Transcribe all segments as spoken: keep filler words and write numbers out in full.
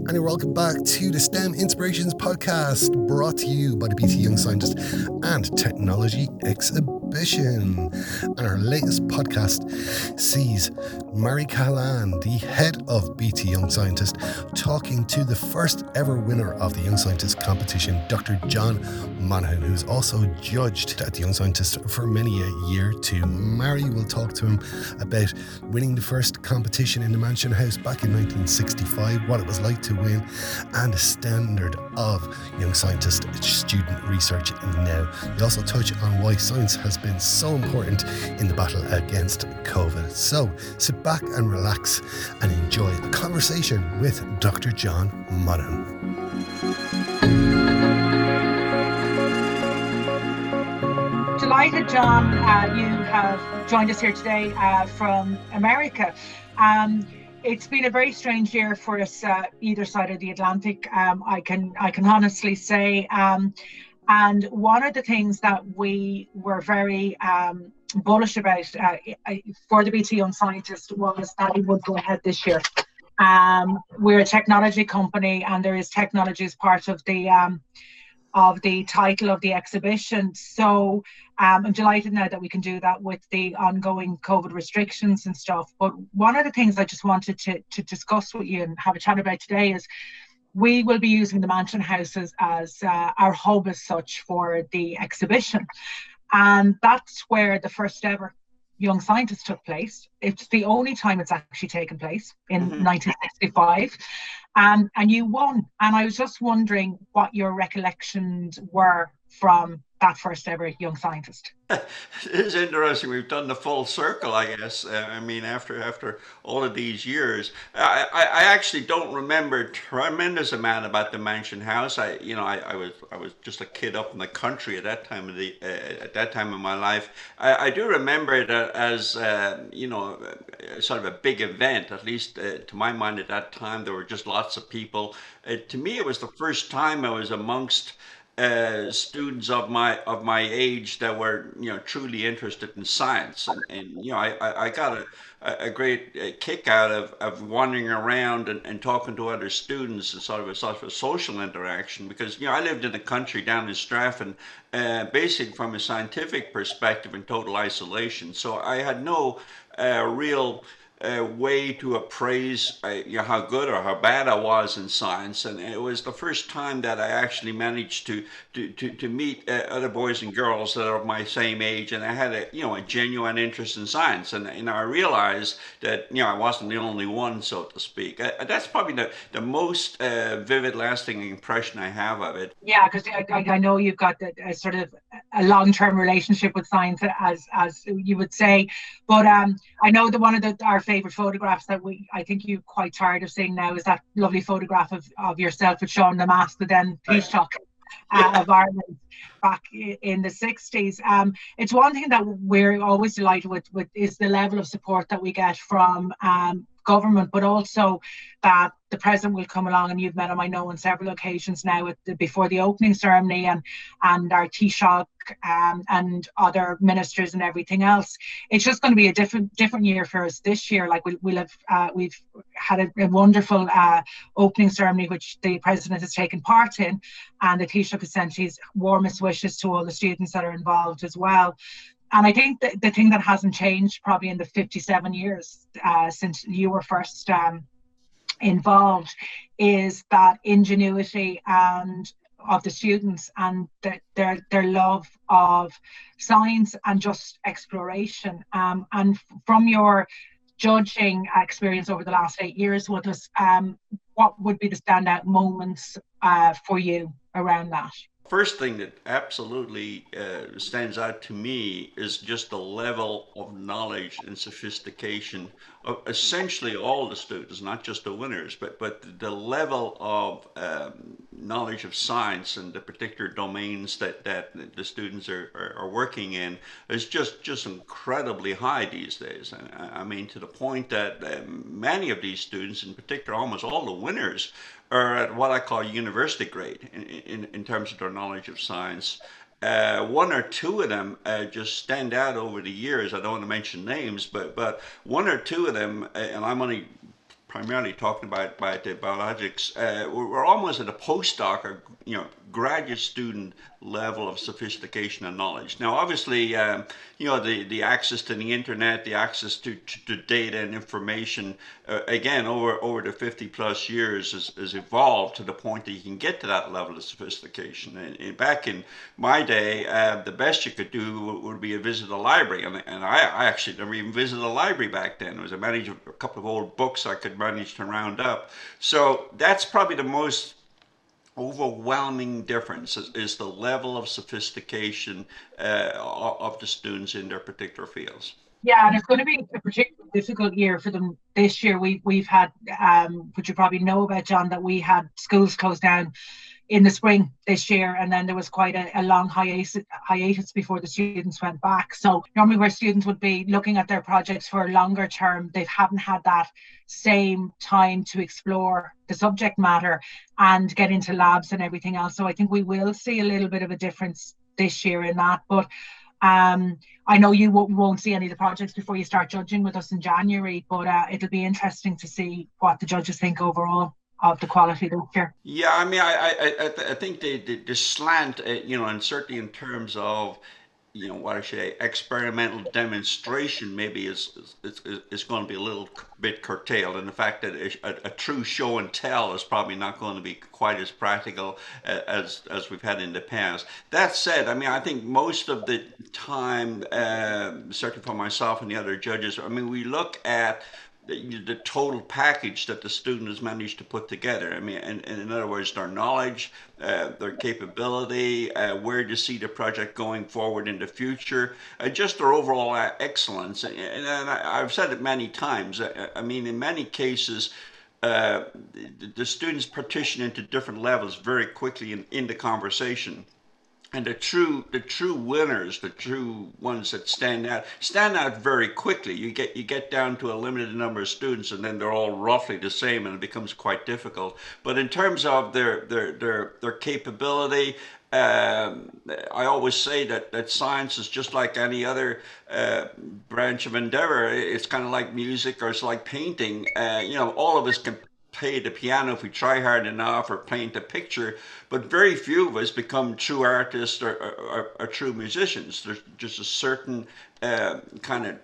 And welcome back to the STEM Inspirations podcast, brought to you by the B T Young Scientist and Technology Exhibition. And our latest podcast sees Mary Callan, the head of B T Young Scientist, talking to the first ever winner of the Young Scientist competition, Doctor John Monaghan, who's also judged at the Young Scientist for many a year too. Mary will talk to him about winning the first competition in the Mansion House back in nineteen sixty-five, what it was like to win, and the standard of Young Scientist student research now. We also touch on why science has been so important in the battle against COVID. So sit back and relax and enjoy a conversation with Doctor John Monaghan. Delighted, John, uh, you have joined us here today uh, from America. Um, it's been a very strange year for us, uh, either side of the Atlantic. Um, I can I can honestly say, um, and one of the things that we were very um, bullish about uh, for the B T Young Scientist was that it would go ahead this year. Um, we're a technology company, and there is technology as part of the um, of the title of the exhibition. So um, I'm delighted now that we can do that with the ongoing COVID restrictions and stuff. But one of the things I just wanted to, to discuss with you and have a chat about today is we will be using the Mansion House as, as uh, our hub as such for the exhibition. And that's where the first ever Young Scientist took place. It's the only time it's actually taken place in mm-hmm. nineteen sixty-five. Um, and you won. And I was just wondering what your recollections were from that first ever Young Scientist. It is interesting. We've done the full circle, I guess. Uh, I mean, after after all of these years, I, I, I actually don't remember a tremendous amount about the Mansion House. I, you know, I, I was I was just a kid up in the country at that time of the uh, at that time of my life. I, I do remember it as uh, you know, sort of a big event. At least uh, to my mind, at that time, there were just lots of people. Uh, to me, it was the first time I was amongst Uh, students of my of my age that were, you know, truly interested in science, and, and you know, I, I, I got a, a great uh, kick out of, of wandering around and, and talking to other students and sort of a sort of a social interaction, because, you know, I lived in the country down in Strathern, uh, basically from a scientific perspective in total isolation, so I had no uh, real a way to appraise uh, you know, how good or how bad I was in science, and it was the first time that I actually managed to to to, to meet uh, other boys and girls that are of my same age, and I had a you know a genuine interest in science, and you know I realized that you know I wasn't the only one, so to speak. Uh, that's probably the the most uh, vivid, lasting impression I have of it. Yeah, because I, I know you've got a, a sort of a long-term relationship with science, as as you would say, but um, I know that one of the our favorite photographs that we I think you're quite tired of seeing now is that lovely photograph of, of yourself with Sean Lemass, the then Taoiseach uh, of Ireland back in the sixties. Um, it's one thing that we're always delighted with, with is the level of support that we get from um, government, but also that the president will come along, and you've met him, I know, on several occasions now at the, before the opening ceremony, and and our Taoiseach um, and other ministers and everything else. It's just going to be a different different year for us this year. Like we, we'll have uh, we've had a, a wonderful uh, opening ceremony which the president has taken part in, and the Taoiseach has sent his warmest wishes to all the students that are involved as well. And I think that the thing that hasn't changed probably in the fifty-seven years uh, since you were first um, involved is that ingenuity and of the students, and the, their their love of science and just exploration. Um, and from your judging experience over the last eight years with us, um, what would be the standout moments uh, for you around that? First thing that absolutely uh, stands out to me is just the level of knowledge and sophistication of essentially all the students, not just the winners, but but the level of um, knowledge of science and the particular domains that, that the students are, are, are working in is just, just incredibly high these days. I, I mean, to the point that um, many of these students, in particular almost all the winners, are at what I call university grade in, in, in terms of their knowledge of science. Uh, one or two of them uh, just stand out over the years. I don't want to mention names, but but one or two of them, uh, and I'm only primarily talking about, about the biologics, uh, we're, we're almost at a postdoc or, you know, graduate student level of sophistication and knowledge. Now, obviously, um, you know, the, the access to the internet, the access to, to, to data and information, uh, again, over, over the fifty plus years has, has evolved to the point that you can get to that level of sophistication. And, and back in my day, uh, the best you could do would be to visit a library. And, and I, I actually never even visited a library back then. It was a manage a couple of old books I could manage to round up. So that's probably the most overwhelming difference is, is the level of sophistication uh, of the students in their particular fields. Yeah, and it's going to be a particularly difficult year for them this year. We, we've had, um, which you probably know about, John, that we had schools closed down in the spring this year, and then there was quite a, a long hiatus, hiatus before the students went back. So normally where students would be looking at their projects for a longer term, they haven't had that same time to explore the subject matter and get into labs and everything else. So I think we will see a little bit of a difference this year in that. But um, I know you won't, won't see any of the projects before you start judging with us in January, but uh, it'll be interesting to see what the judges think overall of the quality this year. Yeah, I mean, I I, I, I think the, the, the slant, uh, you know, and certainly in terms of, you know, what I say, experimental demonstration maybe is is, is, is going to be a little bit curtailed. And the fact that a, a true show and tell is probably not going to be quite as practical as as we've had in the past. That said, I mean, I think most of the time, uh, certainly for myself and the other judges, I mean, we look at the, the total package that the student has managed to put together. I mean, and, and in other words, their knowledge, uh, their capability, uh, where to see the project going forward in the future, uh, just their overall uh, excellence. And, and I, I've said it many times. I, I mean, in many cases, uh, the, the students partition into different levels very quickly in, in the conversation. And the true, the true winners, the true ones that stand out, stand out very quickly. You get, you get down to a limited number of students, and then they're all roughly the same, and it becomes quite difficult. But in terms of their, their, their, their capability, um, I always say that, that science is just like any other uh, branch of endeavor. It's kind of like music, or it's like painting. Uh, you know, all of us can play the piano if we try hard enough, or paint a picture, but very few of us become true artists or, or, or, or true musicians. There's just a certain uh, kind of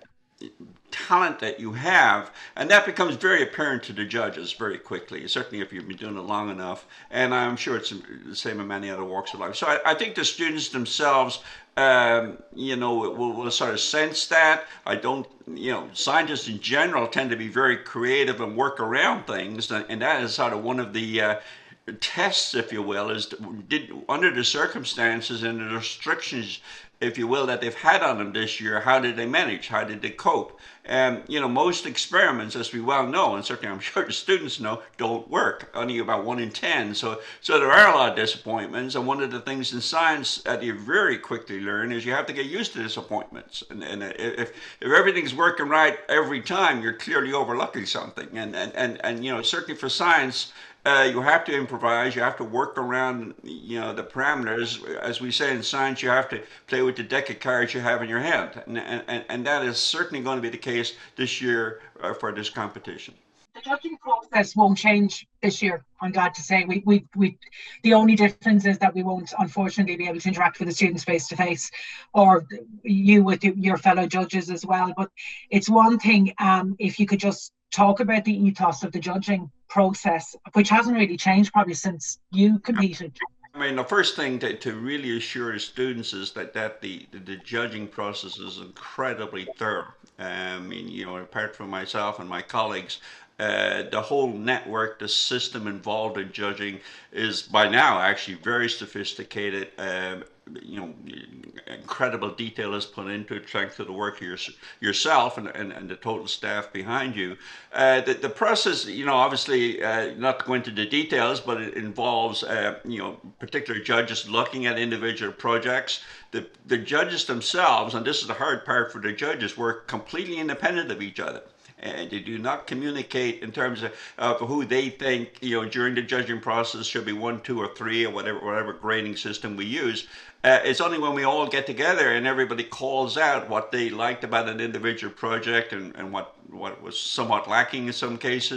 talent that you have, and that becomes very apparent to the judges very quickly, certainly if you've been doing it long enough, and I'm sure it's the same in many other walks of life. So I, I think the students themselves, um, you know, will, will sort of sense that. I don't, you know, scientists in general tend to be very creative and work around things, and that is sort of one of the uh, tests, if you will, is did under the circumstances and the restrictions, if you will, that they've had on them this year, how did they manage? How did they cope? And, you know, most experiments, as we well know, and certainly I'm sure the students know, don't work. Only about one in ten. So so there are a lot of disappointments. And one of the things in science that you very quickly learn is you have to get used to disappointments. And, and if, if everything's working right every time, you're clearly overlooking something. And, and, and, and you know, certainly for science, Uh, you have to improvise. You have to work around, you know, the parameters. As we say in science, you have to play with the deck of cards you have in your hand, and and, and that is certainly going to be the case this year uh, for this competition. The judging process won't change this year, I'm glad to say. We, we, we, the only difference is that we won't, unfortunately, be able to interact with the students face to face, or you with your fellow judges as well. But it's one thing um, if you could just talk about the ethos of the judging process, which hasn't really changed probably since you competed. I mean, the first thing to, to really assure the students is that, that the, the, the judging process is incredibly thorough. I mean, you know, apart from myself and my colleagues, uh, the whole network, the system involved in judging is by now actually very sophisticated. Um, you know, incredible detail is put into it, thanks to the work of your, yourself and, and, and the total staff behind you. Uh, the, the process, you know, obviously, uh, not to go into the details, but it involves, uh, you know, particular judges looking at individual projects. The, the judges themselves, and this is the hard part for the judges, work completely independent of each other. And they do not communicate in terms of uh, who they think, you know, during the judging process should be one, two, or three, or whatever whatever grading system we use. Uh, it's only when we all get together and everybody calls out what they liked about an individual project and, and what, what was somewhat lacking in some cases.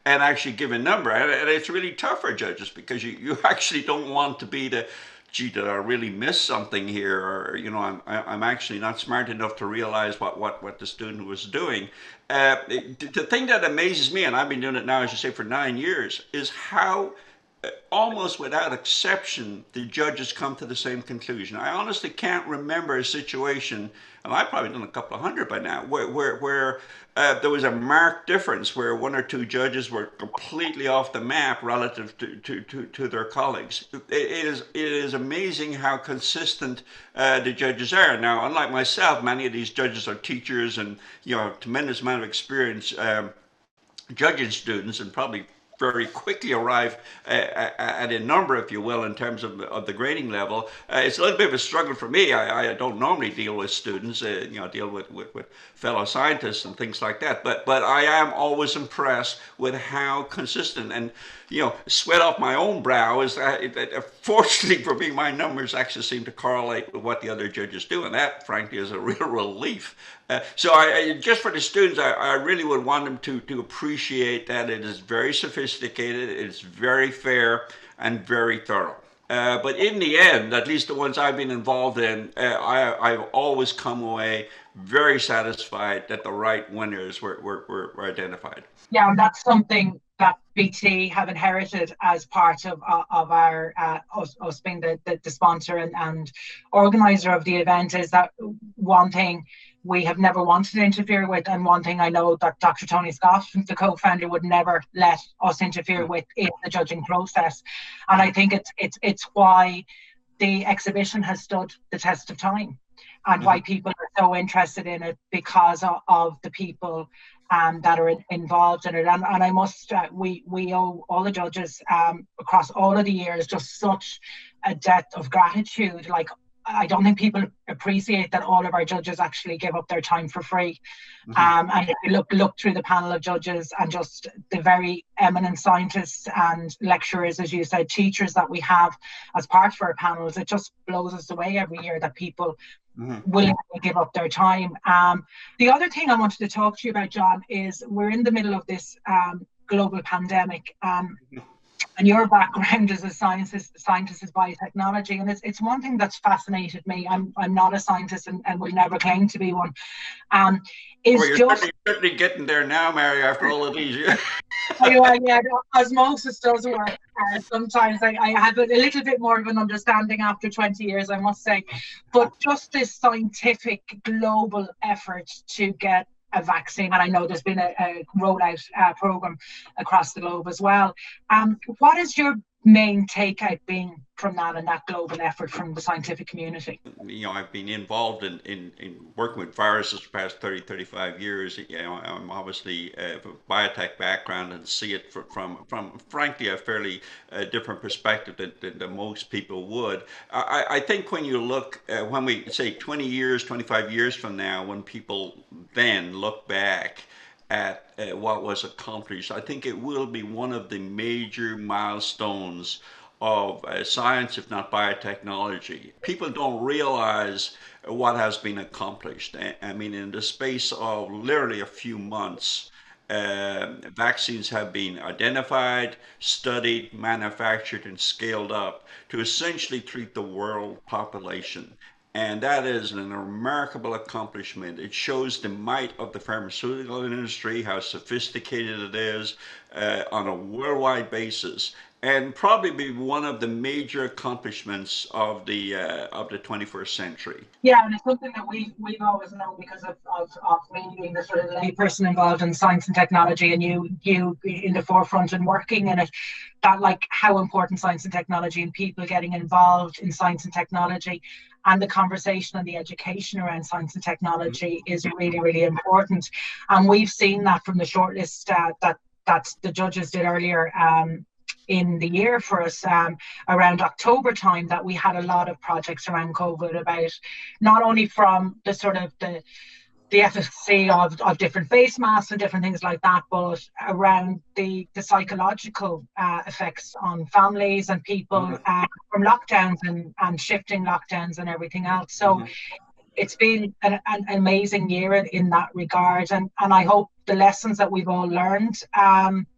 and actually give a number. And, and it's really tough for judges because you, you actually don't want to be the, gee, did I really miss something here? Or, you know, I'm, I'm actually not smart enough to realize what, what, what the student was doing. Uh, the thing that amazes me, and I've been doing it now, as you say, for nine years, is how uh, almost without exception, the judges come to the same conclusion. I honestly can't remember a situation, and I've probably done a couple of hundred by now, where, where, where uh, there was a marked difference where one or two judges were completely off the map relative to, to, to, to their colleagues. It, it is it is amazing how consistent uh, the judges are. Now, unlike myself, many of these judges are teachers and, you know, a tremendous amount of experience um, judging students, and probably very quickly arrive uh, at a number, if you will, in terms of, of the grading level. Uh, it's a little bit of a struggle for me. I, I don't normally deal with students, uh, you know, deal with, with, with fellow scientists and things like that. But but I am always impressed with how consistent, and, you know, sweat off my own brow is that, that fortunately for me, my numbers actually seem to correlate with what the other judges do. And that, frankly, is a real relief. Uh, so I, I, just for the students, I, I really would want them to, to appreciate that it is very sophisticated, it's very fair, and very thorough. Uh, but in the end, at least the ones I've been involved in, uh, I, I've always come away very satisfied that the right winners were, were, were, were identified. Yeah, and that's something that B T have inherited as part of of our uh, us, us being the, the, the sponsor and, and organizer of the event, is that one thing we have never wanted to interfere with, and one thing I know that Doctor Tony Scott, the co-founder, would never let us interfere with in the judging process. And I think it's it's it's why the exhibition has stood the test of time, and mm-hmm. why people are so interested in it, because of, of the people um, that are in, involved in it. And, and I must, uh, we we owe all the judges um, across all of the years just such a debt of gratitude. Like, I don't think people appreciate that all of our judges actually give up their time for free. Mm-hmm. Um, and if you look look through the panel of judges and just the very eminent scientists and lecturers, as you said, teachers that we have as part of our panels, it just blows us away every year that people mm-hmm. willingly give up their time. Um, the other thing I wanted to talk to you about, John, is we're in the middle of this um, global pandemic. Um, mm-hmm. And your background as a scientist, scientist is biotechnology, and it's it's one thing that's fascinated me. I'm I'm not a scientist and, and will never claim to be one. Um, is well, you're just certainly, certainly getting there now, Mary, after all of these years. Well, yeah, osmosis does work. Uh, sometimes I, I have a little bit more of an understanding after twenty years, I must say. But just this scientific global effort to get a vaccine, and I know there's been a, a rollout uh, program across the globe as well. Um, what is your main takeout being from that and that global effort from the scientific community? You know, I've been involved in, in, in working with viruses for the past thirty, thirty-five years. You know, I'm obviously a biotech background and see it for, from, from frankly, a fairly uh, different perspective than, than, than most people would. I, I think when you look, uh, when we say twenty years, twenty-five years from now, when people then look back at uh, what was accomplished, I think it will be one of the major milestones of uh, science, if not biotechnology. People don't realize what has been accomplished. I mean, in the space of literally a few months, uh, vaccines have been identified, studied, manufactured, and scaled up to essentially treat the world population. And that is an remarkable accomplishment. It shows the might of the pharmaceutical industry, how sophisticated it is uh, on a worldwide basis, and probably be one of the major accomplishments of the uh, of the twenty-first century. Yeah, and it's something that we we've always known because of, of, of me being the sort of lay person involved in science and technology, and you you in the forefront and working in it, that like how important science and technology and people getting involved in science and technology and the conversation and the education around science and technology is really, really important. And we've seen that from the shortlist uh, that that the judges did earlier um, in the year for us um, around October time, that we had a lot of projects around COVID about not only from the sort of the the efficacy of, of different face masks and different things like that, but around the, the psychological uh, effects on families and people mm-hmm. uh, from lockdowns and, and shifting lockdowns and everything else. So mm-hmm. it's been an, an amazing year in, in that regard. And, and I hope the lessons that we've all learned um,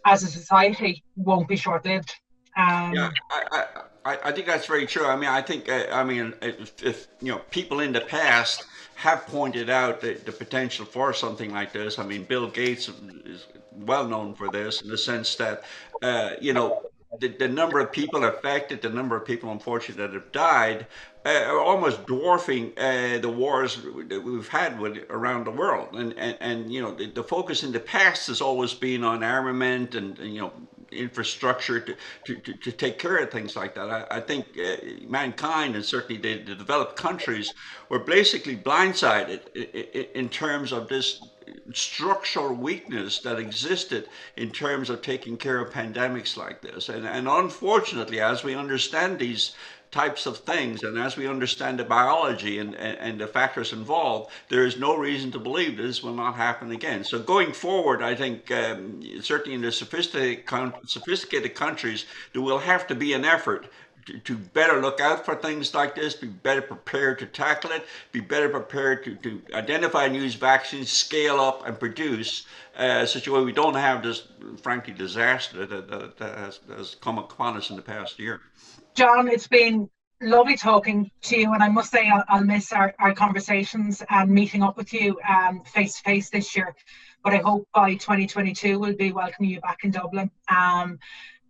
as a society won't be short-lived. Um, yeah, I, I, I think that's very true. I mean, I think, uh, I mean, if, if you know, people in the past have pointed out the, the potential for something like this. I mean, Bill Gates is well known for this in the sense that, uh, you know, the, the number of people affected, the number of people, unfortunately, that have died, uh, are almost dwarfing uh, the wars that we've had with, around the world. And, and, and you know, the, the focus in the past has always been on armament and, and you know, infrastructure to, to, to, to take care of things like that. I, I think uh, mankind, and certainly the, the developed countries, were basically blindsided in, in terms of this structural weakness that existed in terms of taking care of pandemics like this. And, and unfortunately, as we understand these types of things, and as we understand the biology and, and, and the factors involved, there is no reason to believe this will not happen again. So going forward, I think um, certainly in the sophisticated, sophisticated countries, there will have to be an effort to, to better look out for things like this, be better prepared to tackle it, be better prepared to, to identify and use vaccines, scale up and produce, uh, such a way we don't have this, frankly, disaster that, that, that, has, that has come upon us in the past year. John, it's been lovely talking to you, and I must say I'll, I'll miss our, our conversations and meeting up with you um, face to face this year. But I hope by twenty twenty-two we'll be welcoming you back in Dublin. Um,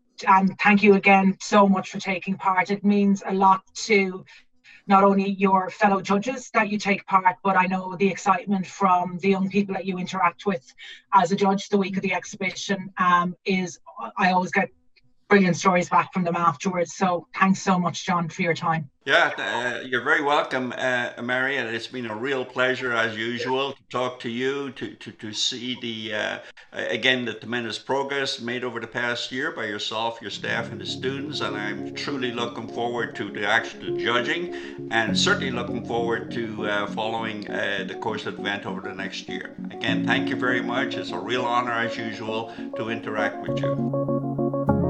and thank you again so much for taking part. It means a lot to not only your fellow judges that you take part, but I know the excitement from the young people that you interact with as a judge the week of the exhibition um, is, I always get brilliant stories back from them afterwards. So thanks so much, John, for your time. Yeah, uh, you're very welcome, uh, Mary, and it's been a real pleasure, as usual, to talk to you, to, to, to see the, uh, again, the tremendous progress made over the past year by yourself, your staff, and the students, and I'm truly looking forward to the actual judging, and certainly looking forward to uh, following uh, the course of the event over the next year. Again, thank you very much. It's a real honor, as usual, to interact with you.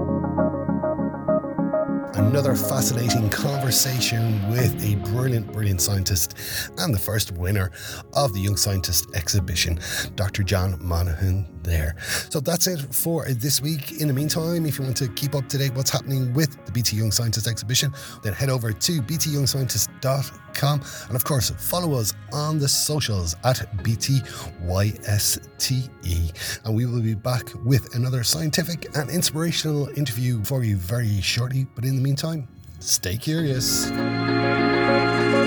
Another fascinating conversation with a brilliant, brilliant scientist and the first winner of the Young Scientist exhibition, Doctor John Monaghan there. So that's it for this week. In the meantime, if you want to keep up to date what's happening with the B T Young Scientist exhibition, then head over to b t young scientist dot com and of course follow us on the socials at B T Y S T E, and we will be back with another scientific and inspirational interview for you very shortly. But in the meantime, stay curious.